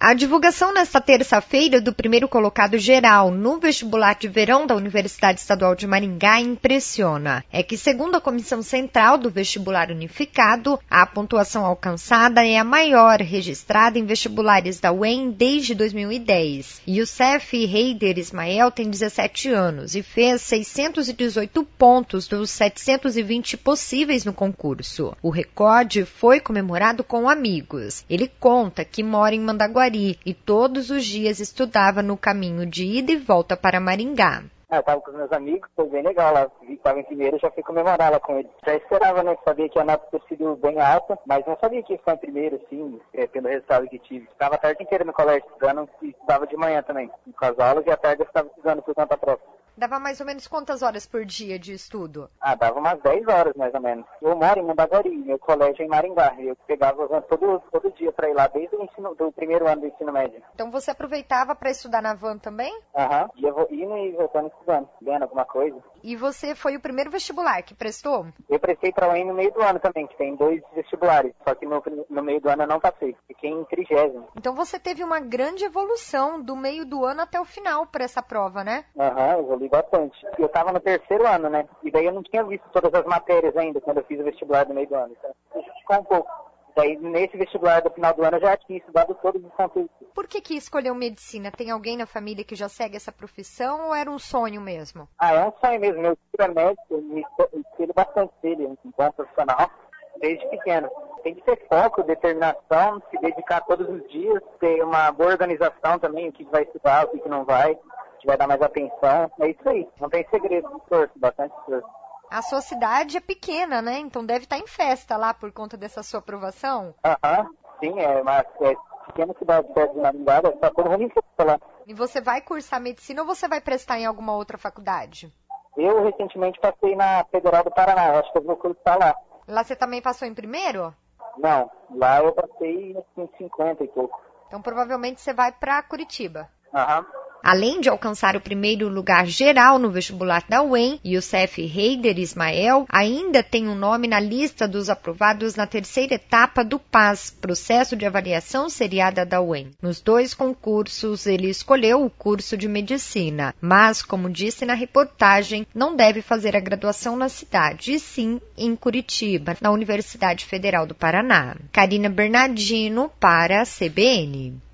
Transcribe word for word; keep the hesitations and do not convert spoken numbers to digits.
A divulgação nesta terça-feira do primeiro colocado geral no vestibular de verão da Universidade Estadual de Maringá impressiona. É que, segundo a Comissão Central do Vestibular Unificado, a pontuação alcançada é a maior registrada em vestibulares da U E M desde dois mil e dez. Youssef Heider Ismael tem dezessete anos e fez seiscentos e dezoito pontos dos setecentos e vinte possíveis no concurso. O recorde foi comemorado com amigos. Ele conta que mora em Mandaguari e todos os dias estudava no caminho de ida e volta para Maringá. Ah, eu tava com os meus amigos, foi bem legal lá. Vi que estava em primeiro, já fui comemorar lá com eles. Já esperava, né? Sabia que a nota tinha sido bem alta, mas não sabia que ia ficar em primeiro, assim, é, pelo resultado que tive. Ficava a tarde inteira no colégio estudando e estudava de manhã também, com as aulas, e à tarde eu ficava estudando por conta própria. Dava mais ou menos quantas horas por dia de estudo? Ah, dava umas dez horas, mais ou menos. Eu moro em Mandaguari, meu colégio é em Maringá. Eu pegava todo, todo dia para ir lá, desde o ensino, do primeiro ano do ensino médio. Então você aproveitava para estudar na van também? Aham, ia indo e voltando estudando, vendo alguma coisa. E você foi o primeiro vestibular que prestou? Eu prestei para a U E M no meio do ano também, que tem dois vestibulares. Só que no, no meio do ano eu não passei, fiquei em trigésimo. Então você teve uma grande evolução do meio do ano até o final para essa prova, né? Aham, eu evolui bastante. Eu estava no terceiro ano, né? E daí eu não tinha visto todas as matérias ainda quando eu fiz o vestibular no meio do ano. Então, ficou um pouco. Daí, nesse vestibular do final do ano, eu já tinha estudado todos os conteúdos. Por que que escolheu medicina? Tem alguém na família que já segue essa profissão ou era um sonho mesmo? Ah, é um sonho mesmo. Meu tio é médico, eu me espelho bastante dele enquanto profissional, desde pequeno. Tem que ter foco, determinação, se dedicar todos os dias, ter uma boa organização também, o que vai estudar, o que não vai, que vai dar mais atenção. É isso aí. Não tem segredo, esforço, bastante esforço. A sua cidade é pequena, né? Então deve estar em festa lá por conta dessa sua aprovação. Aham, uhum. Sim, é uma é pequena cidade perto de Maringá, está todo mundo em festa lá. E você vai cursar medicina ou você vai prestar em alguma outra faculdade? Eu recentemente passei na Federal do Paraná, acho que eu vou cursar lá. Lá você também passou em primeiro? Não, lá eu passei em cinquenta e pouco. Então provavelmente você vai para Curitiba. Aham. Além de alcançar o primeiro lugar geral no vestibular da U E M, Youssef Heider Ismael ainda tem um nome na lista dos aprovados na terceira etapa do P A S, Processo de Avaliação Seriada da U E M. Nos dois concursos, ele escolheu o curso de Medicina, mas, como disse na reportagem, não deve fazer a graduação na cidade, e sim em Curitiba, na Universidade Federal do Paraná. Karina Bernardino para a C B N.